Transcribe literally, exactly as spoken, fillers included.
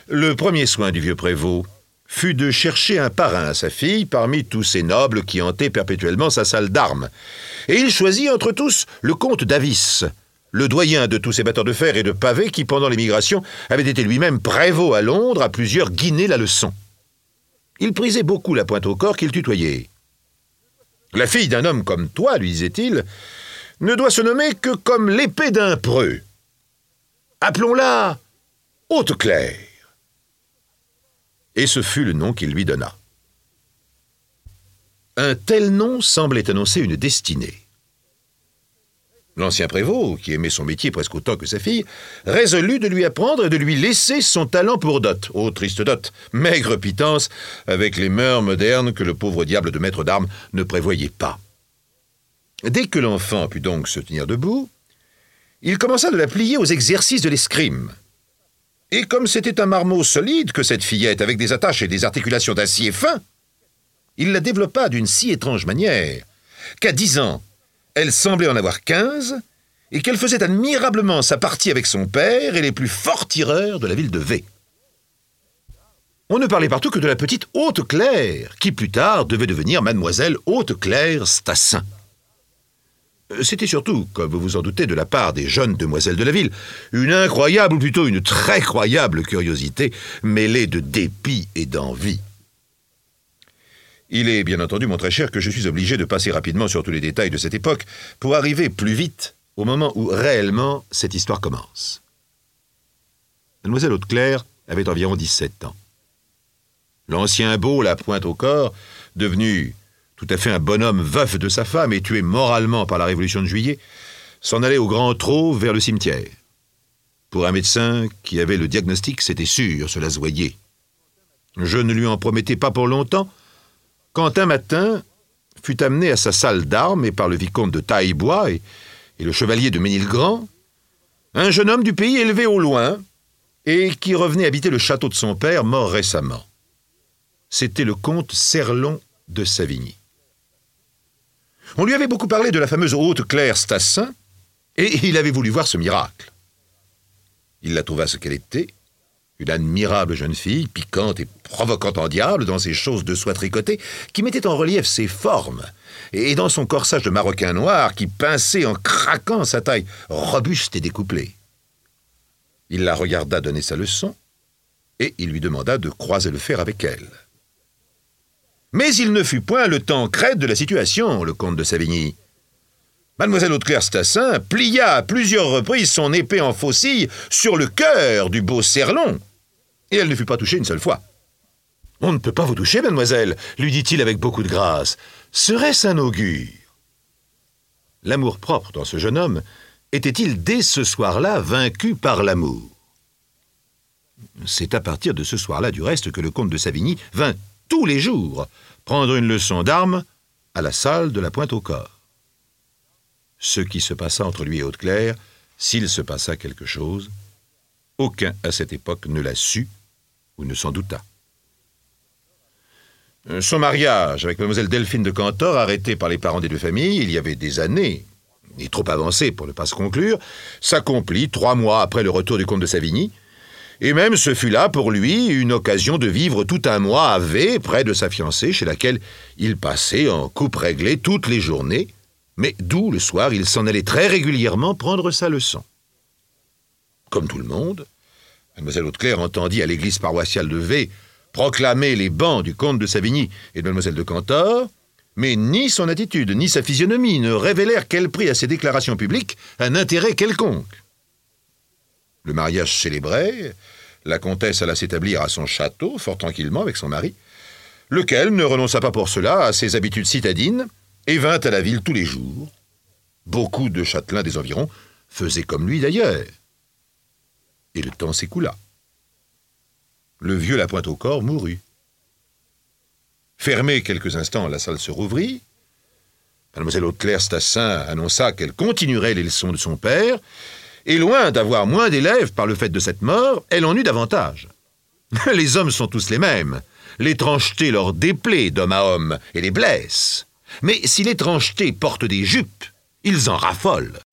Le premier soin du vieux prévôt fut de chercher un parrain à sa fille parmi tous ces nobles qui hantaient perpétuellement sa salle d'armes. Et il choisit entre tous le comte d'Avis, le doyen de tous ces batteurs de fer et de pavés qui, pendant l'émigration, avait été lui-même prévôt à Londres à plusieurs guinées la leçon. Il prisait beaucoup la pointe au corps qu'il tutoyait. « La fille d'un homme comme toi, lui disait-il, ne doit se nommer que comme l'épée d'un preux. Appelons-la Hauteclaire. » Et ce fut le nom qu'il lui donna. Un tel nom semblait annoncer une destinée. L'ancien prévôt, qui aimait son métier presque autant que sa fille, résolut de lui apprendre et de lui laisser son talent pour dot. Oh, triste dot, maigre pitance, avec les mœurs modernes que le pauvre diable de maître d'armes ne prévoyait pas. Dès que l'enfant put donc se tenir debout, il commença de la plier aux exercices de l'escrime. Et comme c'était un marmot solide que cette fillette, avec des attaches et des articulations d'acier fin, il la développa d'une si étrange manière qu'à dix ans, elle semblait en avoir quinze et qu'elle faisait admirablement sa partie avec son père et les plus forts tireurs de la ville de V. On ne parlait partout que de la petite Hauteclaire, qui plus tard devait devenir mademoiselle Hauteclaire Stassin. C'était surtout, comme vous vous en doutez, de la part des jeunes demoiselles de la ville, une incroyable, ou plutôt une très croyable curiosité, mêlée de dépit et d'envie. Il est bien entendu, mon très cher, que je suis obligé de passer rapidement sur tous les détails de cette époque pour arriver plus vite au moment où réellement cette histoire commence. Mademoiselle Hauteclaire avait environ dix-sept ans. L'ancien beau, la pointe au corps, devenu tout à fait un bonhomme veuf de sa femme et tué moralement par la Révolution de Juillet, s'en allait au grand trot vers le cimetière. Pour un médecin qui avait le diagnostic, c'était sûr, cela se voyait. Je ne lui en promettais pas pour longtemps, quand un matin fut amené à sa salle d'armes et par le vicomte de Taillebois et, et le chevalier de Ménilgrand, un jeune homme du pays élevé au loin et qui revenait habiter le château de son père, mort récemment. C'était le comte Serlon de Savigny. On lui avait beaucoup parlé de la fameuse Hauteclaire Stassin, et il avait voulu voir ce miracle. Il la trouva ce qu'elle était, une admirable jeune fille, piquante et provoquante en diable dans ses choses de soie tricotée, qui mettait en relief ses formes, et dans son corsage de maroquin noir qui pinçait en craquant sa taille robuste et découplée. Il la regarda donner sa leçon, et il lui demanda de croiser le fer avec elle. Mais il ne fut point le temps crête de la situation, le comte de Savigny. Mademoiselle Hauteclaire Stassin plia à plusieurs reprises son épée en faucille sur le cœur du beau Serlon, et elle ne fut pas touchée une seule fois. « On ne peut pas vous toucher, mademoiselle, lui dit-il avec beaucoup de grâce. Serait-ce un augure ?» L'amour-propre dans ce jeune homme était-il dès ce soir-là vaincu par l'amour? C'est à partir de ce soir-là, du reste, que le comte de Savigny vint tous les jours prendre une leçon d'armes à la salle de la Pointe-au-Corps. Ce qui se passa entre lui et Hauteclaire, s'il se passa quelque chose, aucun à cette époque ne l'a su ou ne s'en douta. Son mariage avec mademoiselle Delphine de Cantor, arrêté par les parents des deux familles, il y avait des années, et trop avancé pour ne pas se conclure, s'accomplit trois mois après le retour du comte de Savigny, et même ce fut là, pour lui, une occasion de vivre tout un mois à V, près de sa fiancée, chez laquelle il passait en coupe réglée toutes les journées, mais d'où, le soir, il s'en allait très régulièrement prendre sa leçon. Comme tout le monde, mademoiselle Hauteclaire entendit à l'église paroissiale de V proclamer les bans du comte de Savigny et de mademoiselle de Cantor, mais ni son attitude ni sa physionomie ne révélèrent qu'elle prit à ses déclarations publiques un intérêt quelconque. Le mariage célébré, la comtesse alla s'établir à son château, fort tranquillement avec son mari, lequel ne renonça pas pour cela à ses habitudes citadines et vint à la ville tous les jours. Beaucoup de châtelains des environs faisaient comme lui d'ailleurs. Et le temps s'écoula. Le vieux La Pointe-au-Corps mourut. Fermée quelques instants, la salle se rouvrit. Mademoiselle Hauteclaire Stassin annonça qu'elle continuerait les leçons de son père, et loin d'avoir moins d'élèves par le fait de cette mort, elle en eut davantage. Les hommes sont tous les mêmes. L'étrangeté leur déplaît d'homme à homme et les blesse. Mais si l'étrangeté porte des jupes, ils en raffolent.